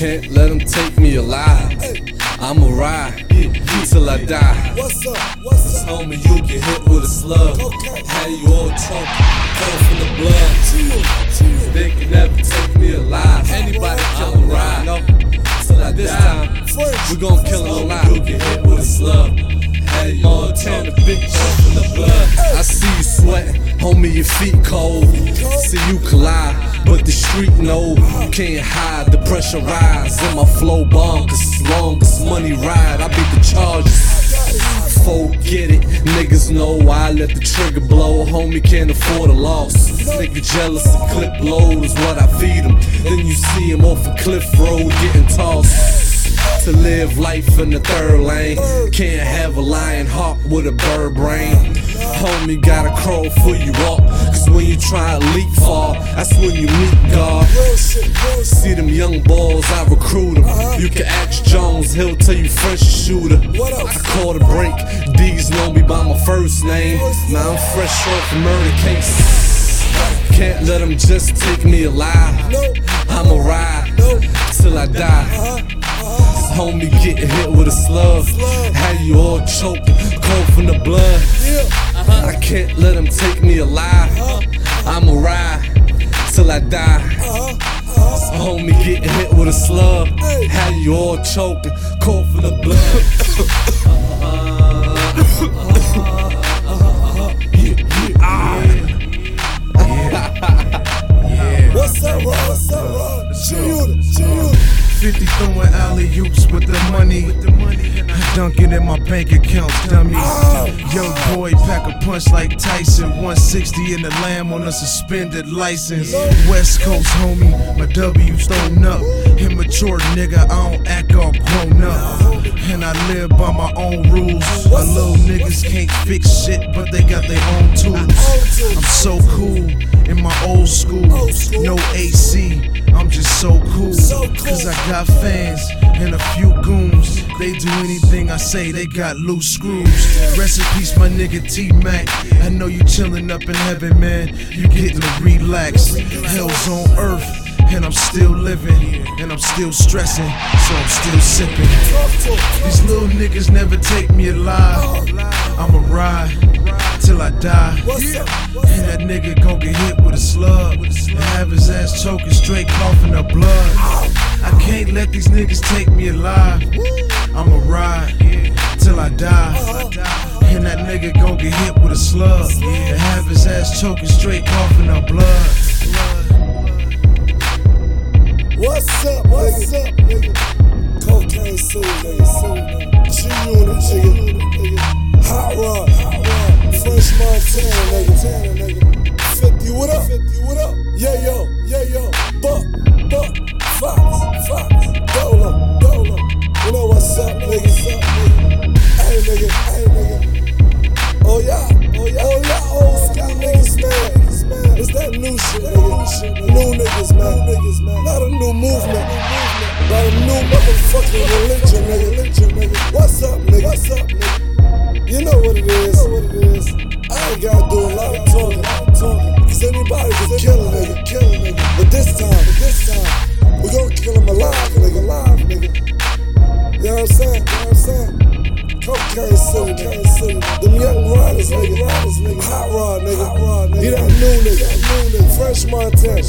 Can't let them take me alive. I'ma ride till I die. What's up? What's up? Homie, you get hit with a slug. Had you all choked, cold from the blood. They can never take me alive. Anybody kill a ride, no. Till I die. We gon' kill him alive. You get hit with a slug. Had you all tan the bitch cold from the blood. I see you sweating, homie, your feet cold. See you collide, but the street know you can't hide. The pressure rise in my flow bomb, cause as long as money ride, I beat the charges. Forget it, niggas know I let the trigger blow. Homie can't afford a loss. Nigga jealous, a clip load is what I feed him. Then you see him off a cliff road getting tossed. To live life in the third lane, can't have a lion heart with a bird brain. Homie gotta crawl before you walk, cause when you try to leap far, that's when you meet God. See them young balls, I recruit them. You can ask Jones, he'll tell you French shooter. I call the break, D's know me by my first name. Now I'm fresh off a murder case. Can't let them just take me alive. I'ma ride till I die. Homie getting hit with a slug. Had you all choked, cold from the blood. I can't let them take me alive. I'ma ride till I die. Homie getting hit with a slug. Had you all choking, cold from the blood. What's up, Ron? What's up, Ron? G-Unit. 50 throwing alley-oops with the money. Dunking in my bank accounts, dummy. Young boy pack a punch like Tyson. 160 in the Lamb on a suspended license. West Coast homie, my W's thrown up. Immature nigga, I don't act all grown up. And I live by my own rules. My little niggas can't fix shit, but they got their own tools. I'm so cool in my old school. No AC, I'm just so cool. Cause I got fans and a few goons. They do anything I say, they got loose screws. Rest in peace, my nigga T-Mac. I know you chillin' up in heaven, man. You getting to relax. Hell's on earth, and I'm still living. And I'm still stressing, so I'm still sipping. These little niggas never take me alive. I'ma ride till I die. And that nigga gon' get hit with a slug and have his ass choking, straight coughing up blood. I can't let these niggas take me alive. I'ma ride till I die. And that nigga gon' get hit with a slug and have his ass choking, straight coughing up blood. What's up, nigga? Cocaine suit, nigga. G-Unit, nigga. Hot Rod. French Montana, nigga. 50, what up? Yeah, yo. Buck. Fox. Dolo. You know what's up, nigga? Hey, nigga. Oh, yeah. Old school niggas, man. It's that new shit, nigga. New niggas, man. Not a new movement, but a new motherfucking religion, nigga. What's up, nigga? You know what it is. I ain't gotta do a lot of talking. Cause anybody can kill a nigga. But this time, we gonna kill him alive, nigga. You know what I'm saying? Cocaine City. Them young riders, nigga. Hot Rod, nigga. You that new nigga. French Montana.